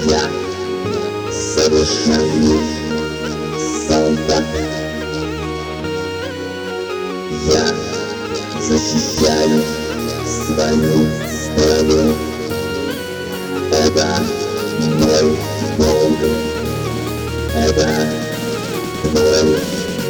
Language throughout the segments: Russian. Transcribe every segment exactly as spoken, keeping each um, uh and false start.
Я совершенный солдат. Я защищаю свою страну. Это мой долг. Это твой долг.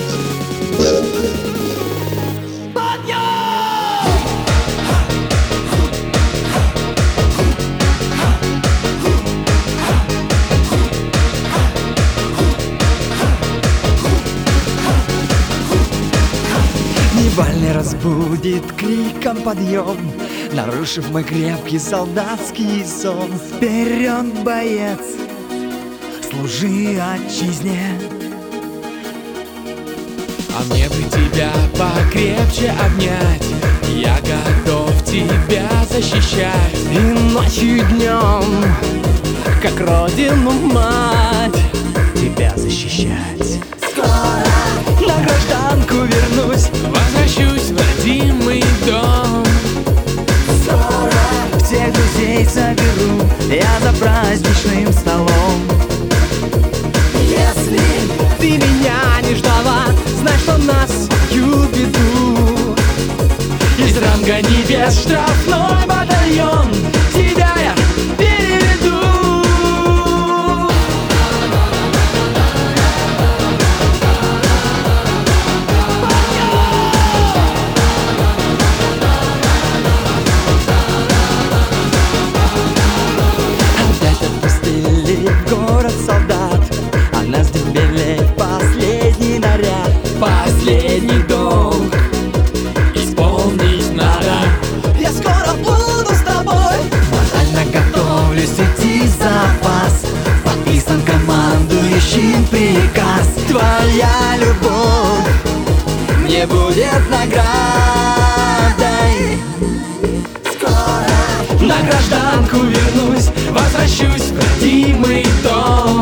Невольно разбудит криком подъем, нарушив мой крепкий солдатский сон. Вперед, боец, служи отчизне. А мне бы тебя покрепче обнять, я готов тебя защищать. И ночью и днем, как родину мать, тебя защищать. Скоро на гражданку вернусь, возвращусь в родимый дом. Скоро всех друзей соберу я за праздничным столом. Если ты меня не ждала, знай, что нас свою беду Из ранга небес штрафной батальон тебя я переведу. Опять отпустили город солдат, а нас белеет последний наряд. Последний долг исполнить надо. Я скоро буду с тобой. Морально готовлюсь идти запас, подписан командующим приказ. Твоя любовь мне будет наградой. Скоро На гражданку вернусь, возвращусь в родимый дом.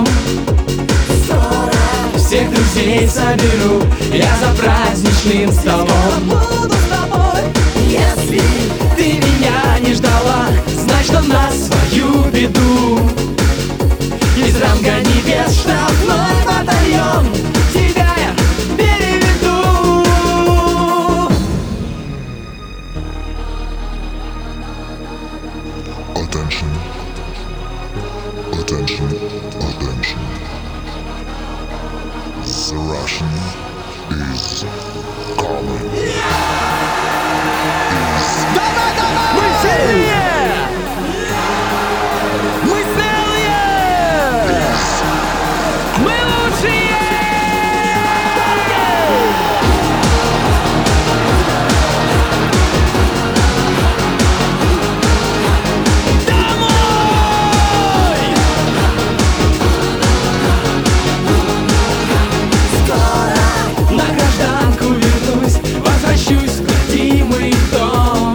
Всех друзей соберу я за праздничным столом. буду с тобой. Если Ты меня не ждала, знай, что на свою беду из ранга небес штрафной батальон тебя я переведу. Attention, attention, attention. The Russian is coming. Is мы сильнее! Мы смелые! Мы лучшие! На гражданку вернусь, возвращусь в родимый дом.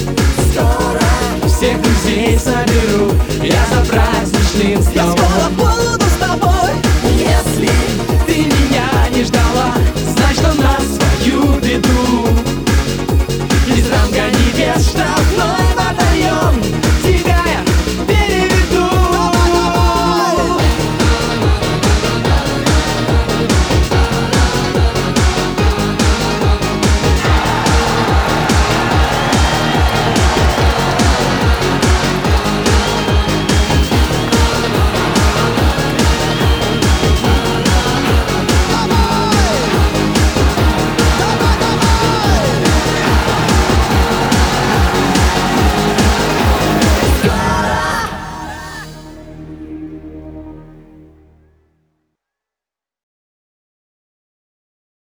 Всех друзей соберу я за праздничным столом.